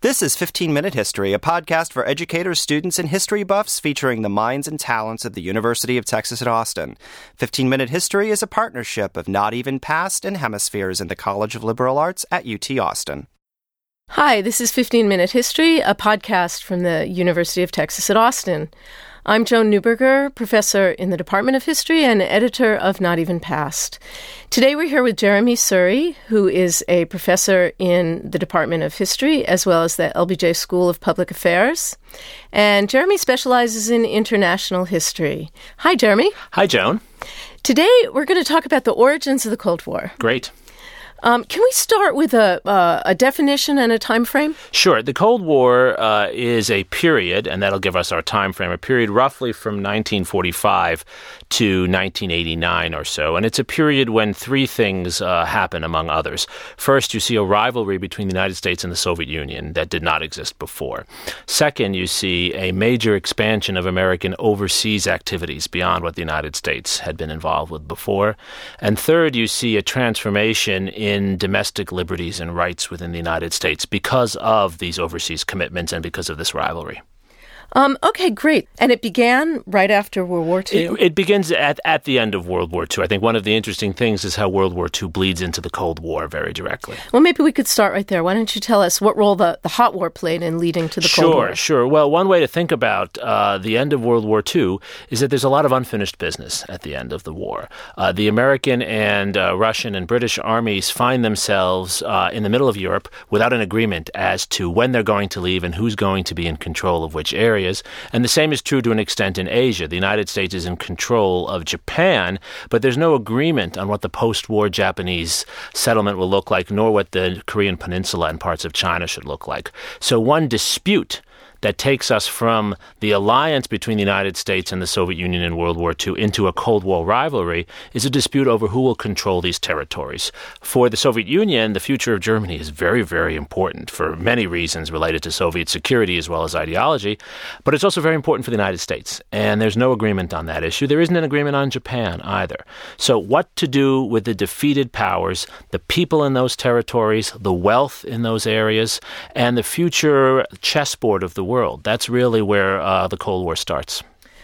This is 15 Minute History, a podcast for educators, students, and history buffs featuring the minds and talents of the University of Texas at Austin. 15 Minute History is a partnership of Not Even Past and Hemispheres in the College of Liberal Arts at UT Austin. Hi, this is 15 Minute History, a podcast from the University of Texas at Austin. I'm Joan Neuberger, professor in the Department of History and editor of Not Even Past. Today we're here with Jeremy Surrey, who is a professor in the Department of History as well as the LBJ School of Public Affairs. And Jeremy specializes in international history. Hi, Jeremy. Hi, Joan. Today we're going to talk about the origins of the Cold War. Great. Can we start with a definition and a time frame? Sure. The Cold War is a period, and that'll give us our time frame, a period roughly from 1945 to 1989 or so. And it's a period when three things happen, among others. First, you see a rivalry between the United States and the Soviet Union that did not exist before. Second, you see a major expansion of American overseas activities beyond what the United States had been involved with before. And third, you see a transformation in domestic liberties and rights within the United States because of these overseas commitments and because of this rivalry. Okay, great. And it began right after World War II? It begins at the end of World War II. I think one of the interesting things is how World War II bleeds into the Cold War very directly. Well, maybe we could start right there. Why don't you tell us what role the Hot War played in leading to the Cold War? Sure. Well, one way to think about the end of World War II is that there's a lot of unfinished business at the end of the war. The American and Russian and British armies find themselves in the middle of Europe without an agreement as to when they're going to leave and who's going to be in control of which areas. And the same is true to an extent in Asia. The United States is in control of Japan, but there's no agreement on what the post-war Japanese settlement will look like, nor what the Korean Peninsula and parts of China should look like. So one dispute that takes us from the alliance between the United States and the Soviet Union in World War II into a Cold War rivalry is a dispute over who will control these territories. For the Soviet Union, the future of Germany is very, very important for many reasons related to Soviet security as well as ideology, but it's also very important for the United States, and there's no agreement on that issue. There isn't an agreement on Japan either. So what to do with the defeated powers, the people in those territories, the wealth in those areas, and the future chessboard of the world. That's really where the Cold War starts.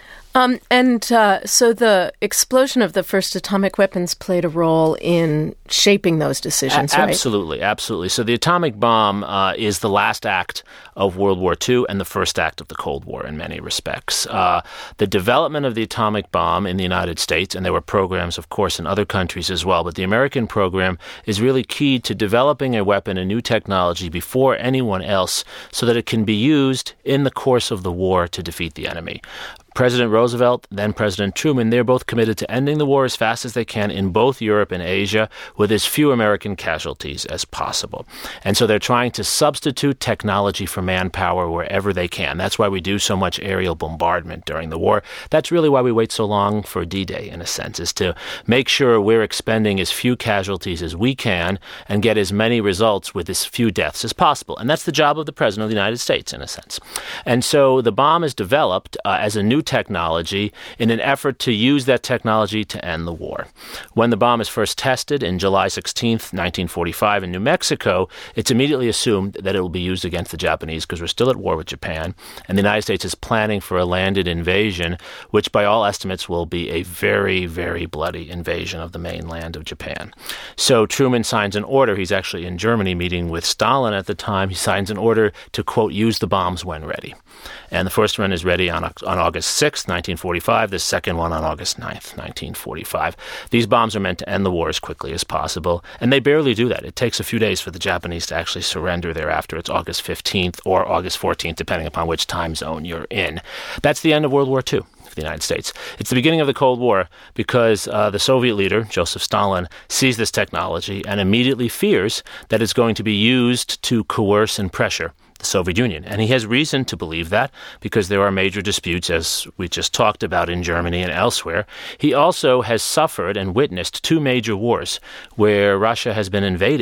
So the explosion of the first atomic weapons played a role in shaping those decisions, right? Absolutely. So the atomic bomb is the last act of World War II and the first act of the Cold War in many respects. The development of the atomic bomb in the United States, and there were programs, of course, in other countries as well, but the American program is really key to developing a weapon, a new technology before anyone else so that it can be used in the course of the war to defeat the enemy. President Roosevelt, then President Truman, they're both committed to ending the war as fast as they can in both Europe and Asia with as few American casualties as possible. And so they're trying to substitute technology for manpower wherever they can. That's why we do so much aerial bombardment during the war. That's really why we wait so long for D-Day, in a sense, is to make sure we're expending as few casualties as we can and get as many results with as few deaths as possible. And that's the job of the President of the United States, in a sense. And so the bomb is developed as a new technology in an effort to use that technology to end the war. When the bomb is first tested in July 16th, 1945 in New Mexico, it's immediately assumed that it will be used against the Japanese because we're still at war with Japan, and the United States is planning for a landed invasion, which by all estimates will be a very, very bloody invasion of the mainland of Japan. So Truman signs an order. He's actually in Germany meeting with Stalin at the time. He signs an order to, quote, use the bombs when ready. And the first one is ready on August 6th, 1945, the second one on August 9th, 1945. These bombs are meant to end the war as quickly as possible, and they barely do that. It takes a few days for the Japanese to actually surrender thereafter. It's August 15th or August 14th, depending upon which time zone you're in. That's the end of World War II for the United States. It's the beginning of the Cold War because the Soviet leader, Joseph Stalin, sees this technology and immediately fears that it's going to be used to coerce and pressure the Soviet Union. And he has reason to believe that because there are major disputes, as we just talked about, in Germany and elsewhere. He also has suffered and witnessed two major wars where Russia has been invaded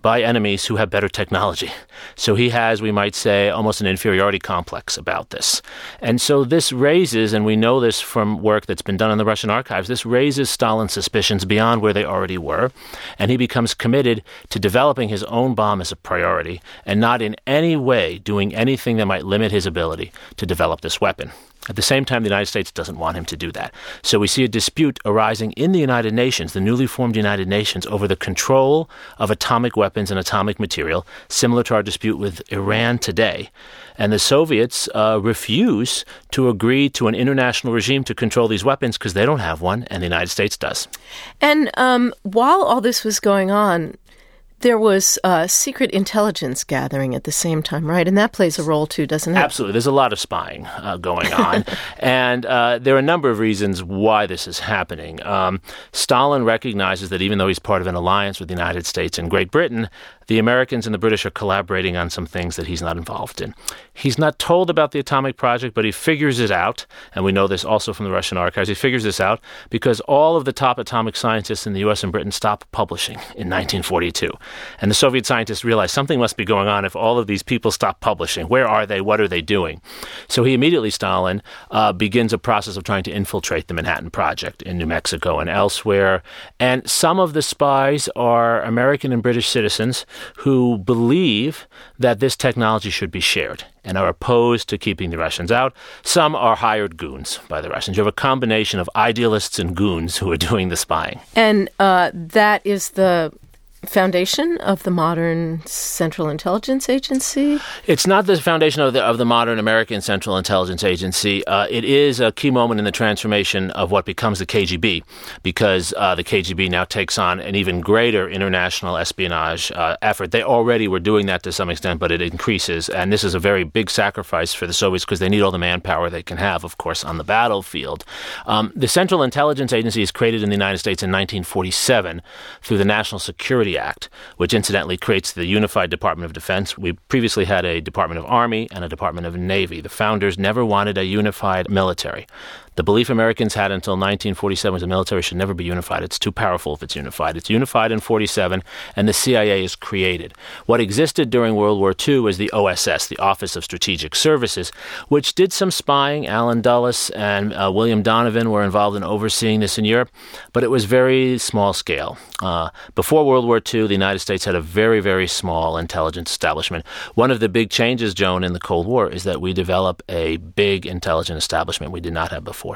by enemies who have better technology. So he has, we might say, almost an inferiority complex about this. And so this raises, and we know this from work that's been done in the Russian archives, this raises Stalin's suspicions beyond where they already were, and he becomes committed to developing his own bomb as a priority and not in any way doing anything that might limit his ability to develop this weapon. At the same time, the United States doesn't want him to do that. So we see a dispute arising in the United Nations, the newly formed United Nations, over the control of atomic weapons and atomic material, similar to our dispute with Iran today. And the Soviets refuse to agree to an international regime to control these weapons because they don't have one, and the United States does. And while all this was going on, there was secret intelligence gathering at the same time, right? And that plays a role too, doesn't it? Absolutely. There's a lot of spying going on. And there are a number of reasons why this is happening. Stalin recognizes that even though he's part of an alliance with the United States and Great Britain, the Americans and the British are collaborating on some things that he's not involved in. He's not told about the atomic project, but he figures it out, and we know this also from the Russian archives. He figures this out because all of the top atomic scientists in the U.S. and Britain stopped publishing in 1942. And the Soviet scientists realized something must be going on if all of these people stop publishing. Where are they? What are they doing? So he immediately, Stalin, begins a process of trying to infiltrate the Manhattan Project in New Mexico and elsewhere. And some of the spies are American and British citizens who believe that this technology should be shared and are opposed to keeping the Russians out. Some are hired goons by the Russians. You have a combination of idealists and goons who are doing the spying. And that is the foundation of the modern Central Intelligence Agency? It's not the foundation of the modern American Central Intelligence Agency. It is a key moment in the transformation of what becomes the KGB, because the KGB now takes on an even greater international espionage effort. They already were doing that to some extent, but it increases. And this is a very big sacrifice for the Soviets because they need all the manpower they can have, of course, on the battlefield. The Central Intelligence Agency is created in the United States in 1947 through the National Security Act, which incidentally creates the Unified Department of Defense. We previously had a Department of Army and a Department of Navy. The founders never wanted a unified military. The belief Americans had until 1947 was the military should never be unified. It's too powerful if it's unified. It's unified in 47, and the CIA is created. What existed during World War II was the OSS, the Office of Strategic Services, which did some spying. Alan Dulles and William Donovan were involved in overseeing this in Europe, but it was very small scale. Before World War II, the United States had a very, very small intelligence establishment. One of the big changes, Joan, in the Cold War is that we develop a big intelligence establishment we did not have before.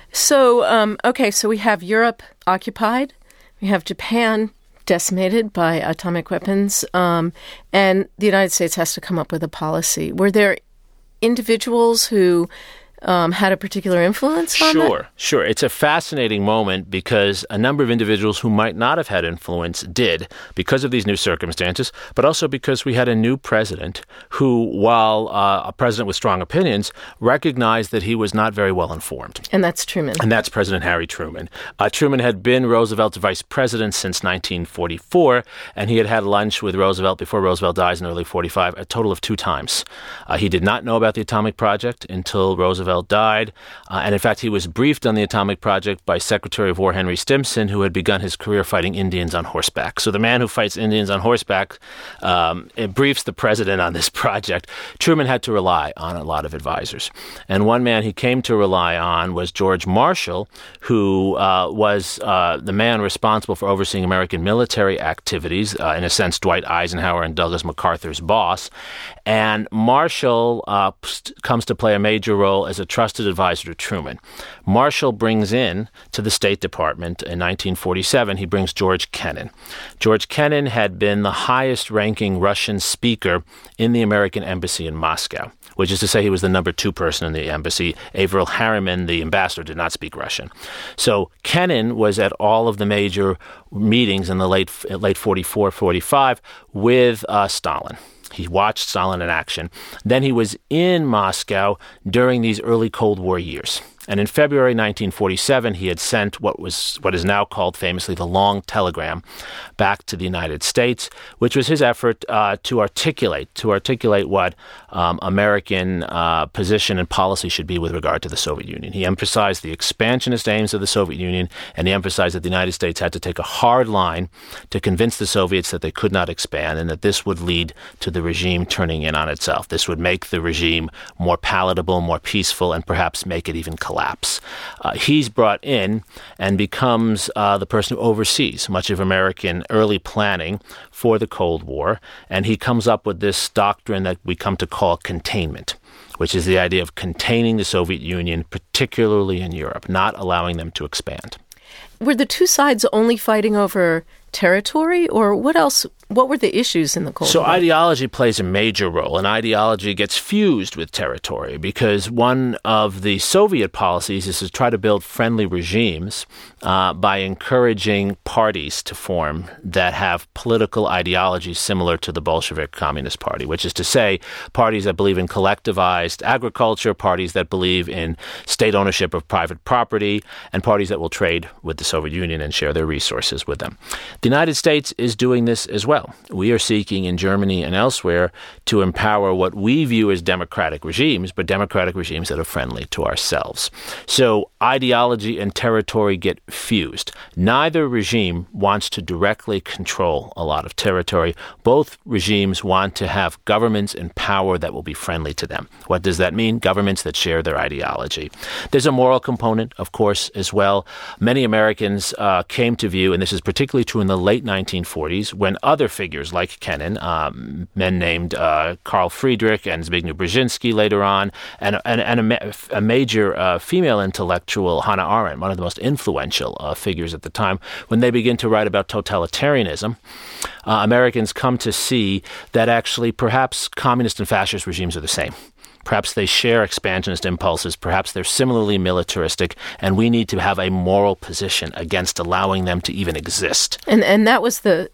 So, so we have Europe occupied, we have Japan decimated by atomic weapons, and the United States has to come up with a policy. Were there individuals who had a particular influence on that? Sure. It's a fascinating moment because a number of individuals who might not have had influence did because of these new circumstances, but also because we had a new president who, while a president with strong opinions, recognized that he was not very well informed. And that's Truman. And that's President Harry Truman. Truman had been Roosevelt's vice president since 1944, and he had had lunch with Roosevelt before Roosevelt dies in early 45, a total of 2 times. He did not know about the atomic project until Roosevelt died, and in fact he was briefed on the atomic project by Secretary of War Henry Stimson, who had begun his career fighting Indians on horseback. So the man who fights Indians on horseback briefs the president on this project. Truman had to rely on a lot of advisors, and one man he came to rely on was George Marshall, who was the man responsible for overseeing American military activities, in a sense Dwight Eisenhower and Douglas MacArthur's boss. And Marshall comes to play a major role as a trusted advisor to Truman. Marshall brings in to the State Department in 1947, he brings George Kennan. George Kennan had been the highest-ranking Russian speaker in the American embassy in Moscow, which is to say he was the number 2 person in the embassy. Averil Harriman, the ambassador, did not speak Russian. So Kennan was at all of the major meetings in the late 44, 45 with Stalin. He watched Stalin in action. Then he was in Moscow during these early Cold War years. And in February 1947, he had sent what is now called famously the Long Telegram back to the United States, which was his effort to articulate what American position and policy should be with regard to the Soviet Union. He emphasized the expansionist aims of the Soviet Union, and he emphasized that the United States had to take a hard line to convince the Soviets that they could not expand and that this would lead to the regime turning in on itself. This would make the regime more palatable, more peaceful, and perhaps make it even collapse. He's brought in and becomes the person who oversees much of American early planning for the Cold War, and he comes up with this doctrine that we come to call containment, which is the idea of containing the Soviet Union, particularly in Europe, not allowing them to expand. Were the two sides only fighting over territory, or what else? What were the issues in the Cold War? So ideology plays a major role, and ideology gets fused with territory because one of the Soviet policies is to try to build friendly regimes by encouraging parties to form that have political ideologies similar to the Bolshevik Communist Party, which is to say parties that believe in collectivized agriculture, parties that believe in state ownership of private property, and parties that will trade with the Soviet Union and share their resources with them. The United States is doing this as well. We are seeking in Germany and elsewhere to empower what we view as democratic regimes, but democratic regimes that are friendly to ourselves. So ideology and territory get fused. Neither regime wants to directly control a lot of territory. Both regimes want to have governments in power that will be friendly to them. What does that mean? Governments that share their ideology. There's a moral component, of course, as well. Many Americans came to view, and this is particularly true in the late 1940s, when other figures like Kennan, men named Carl Friedrich and Zbigniew Brzezinski later on, and a major female intellectual, Hannah Arendt, one of the most influential figures at the time, when they begin to write about totalitarianism, Americans come to see that actually perhaps communist and fascist regimes are the same. Perhaps they share expansionist impulses. Perhaps they're similarly militaristic, and we need to have a moral position against allowing them to even exist. And that was the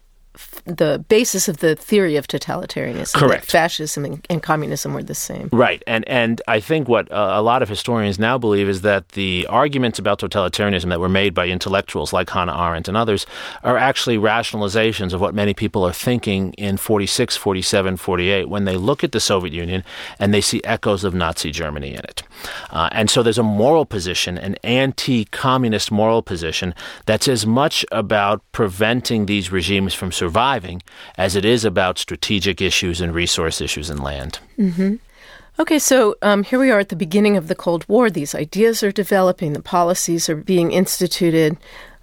basis of the theory of totalitarianism. Correct. Fascism and communism were the same. Right. And I think what a lot of historians now believe is that the arguments about totalitarianism that were made by intellectuals like Hannah Arendt and others are actually rationalizations of what many people are thinking in 46, 47, 48 when they look at the Soviet Union and they see echoes of Nazi Germany in it. And so there's a moral position, an anti-communist moral position that's as much about preventing these regimes from surviving as it is about strategic issues and resource issues in land. Mm-hmm. Okay, so here we are at the beginning of the Cold War. These ideas are developing. The policies are being instituted.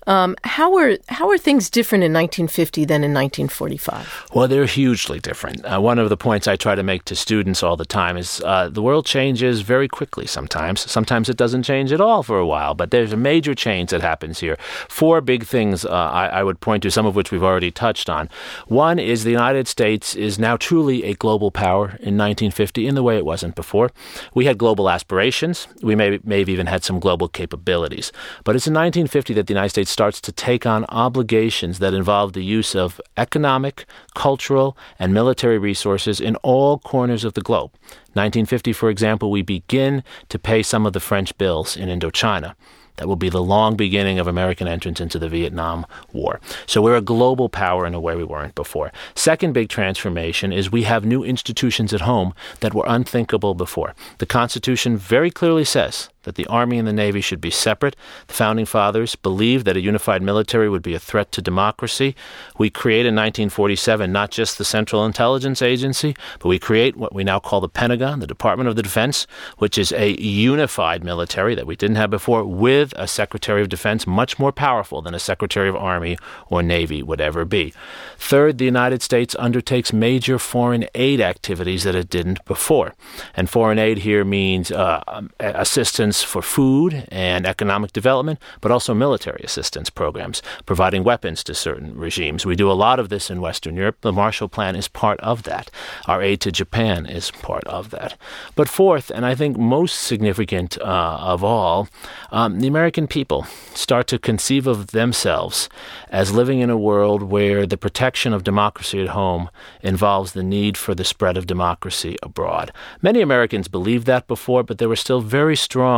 How are things different in 1950 than in 1945? Well, they're hugely different. One of the points I try to make to students all the time is the world changes very quickly sometimes. Sometimes it doesn't change at all for a while, but there's a major change that happens here. Four big things I would point to, some of which we've already touched on. One is the United States is now truly a global power in 1950 in the way it wasn't before. We had global aspirations. We may have even had some global capabilities. But it's in 1950 that the United States starts to take on obligations that involve the use of economic, cultural, and military resources in all corners of the globe. 1950, for example, we begin to pay some of the French bills in Indochina. That will be the long beginning of American entrance into the Vietnam War. So we're a global power in a way we weren't before. Second big transformation is we have new institutions at home that were unthinkable before. The Constitution very clearly says that the Army and the Navy should be separate. The Founding Fathers believed that a unified military would be a threat to democracy. We create in 1947 not just the Central Intelligence Agency, but we create what we now call the Pentagon, the Department of the Defense, which is a unified military that we didn't have before, with a Secretary of Defense much more powerful than a Secretary of Army or Navy would ever be. Third, the United States undertakes major foreign aid activities that it didn't before. And foreign aid here means assistance for food and economic development, but also military assistance programs, providing weapons to certain regimes. We do a lot of this in Western Europe. The Marshall Plan is part of that. Our aid to Japan is part of that. But fourth, and I think most significant of all, the American people start to conceive of themselves as living in a world where the protection of democracy at home involves the need for the spread of democracy abroad. Many Americans believed that before, but there were still very strong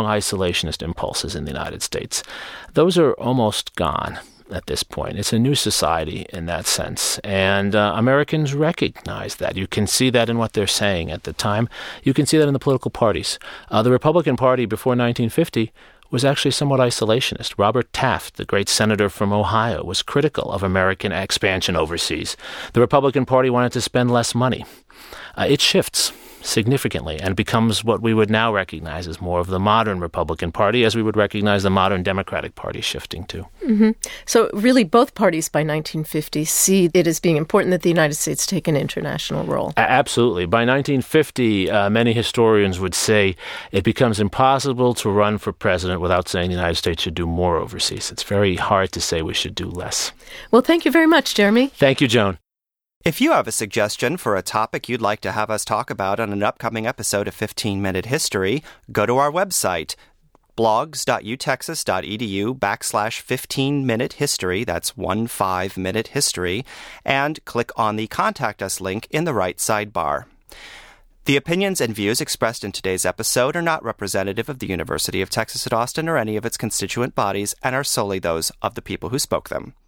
strong isolationist impulses in the United States. Those are almost gone at this point. It's a new society in that sense, and Americans recognize that. You can see that in what they're saying at the time. You can see that in the political parties. The Republican Party before 1950 was actually somewhat isolationist. Robert Taft, the great senator from Ohio, was critical of American expansion overseas. The Republican Party wanted to spend less money. It shifts significantly and becomes what we would now recognize as more of the modern Republican Party, as we would recognize the modern Democratic Party shifting to. Mm-hmm. So really both parties by 1950 see it as being important that the United States take an international role. Absolutely. By 1950, many historians would say it becomes impossible to run for president without saying the United States should do more overseas. It's very hard to say we should do less. Well, thank you very much, Jeremy. Thank you, Joan. If you have a suggestion for a topic you'd like to have us talk about on an upcoming episode of 15 Minute History, go to our website, blogs.utexas.edu/15-minute history, that's 15-minute history, and click on the Contact Us link in the right sidebar. The opinions and views expressed in today's episode are not representative of the University of Texas at Austin or any of its constituent bodies and are solely those of the people who spoke them.